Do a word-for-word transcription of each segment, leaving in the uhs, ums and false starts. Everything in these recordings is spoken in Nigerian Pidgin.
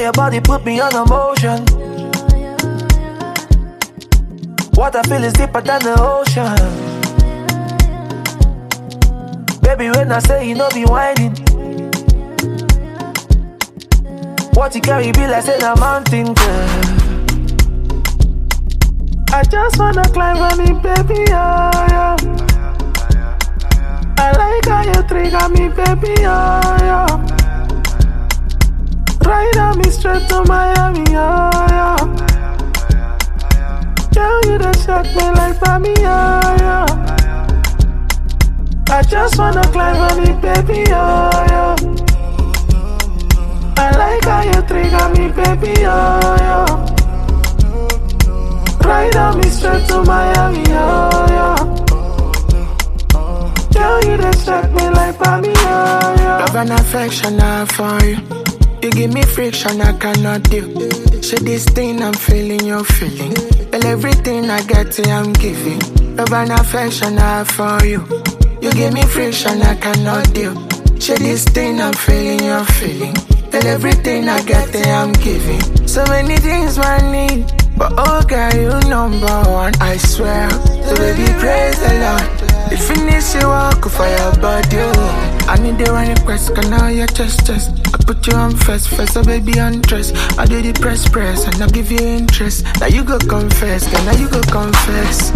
your body put me on emotion. What I feel is deeper than the ocean. Baby, when I say you know be whining, what you carry be like saying a mountain, girl. I just wanna climb on it, baby, oh, yeah. I like how you trigger me, baby, oh, yeah. Ride on me straight to Miami, oh, yeah. Girl, you done shock me like mommy, oh, yeah. I just wanna climb on it, baby, oh, yeah. I like how you trigger me, baby, oh, yeah. Ride on me straight to Miami, oh, yeah. Girl, you done shock me like mommy, oh, yeah. Love and affection are for you. You give me friction I cannot do. So this thing I'm feeling, you're feeling. Well, everything I get to, I'm giving. Love and affection are for you. You give me friction I cannot do. So this thing I'm feeling, you're feeling. Well, everything I get to, I'm giving. So many things I need, but oh girl, you number one, I swear. So baby, praise the Lord. You finish your walk for your body, oh. I need the one request, can I your chest, chest. I put you on first, first, so baby undress. I do the press, press, and I give you interest. Now you go confess, then now you go confess.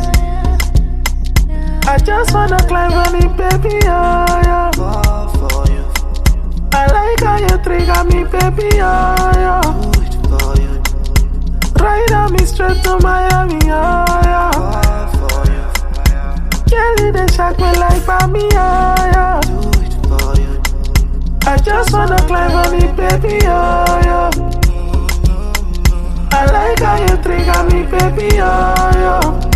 I just wanna climb on it, baby, oh, yeah. For you, I like how you trigger me, baby, oh, yeah. do it for you, Ride on me straight to Miami, oh, yeah. for you, Girl, you done shock me like mommy, oh, yeah. do it for you, I just wanna climb on it, baby, oh, yeah. I like how you trigger me, baby, oh, yeah.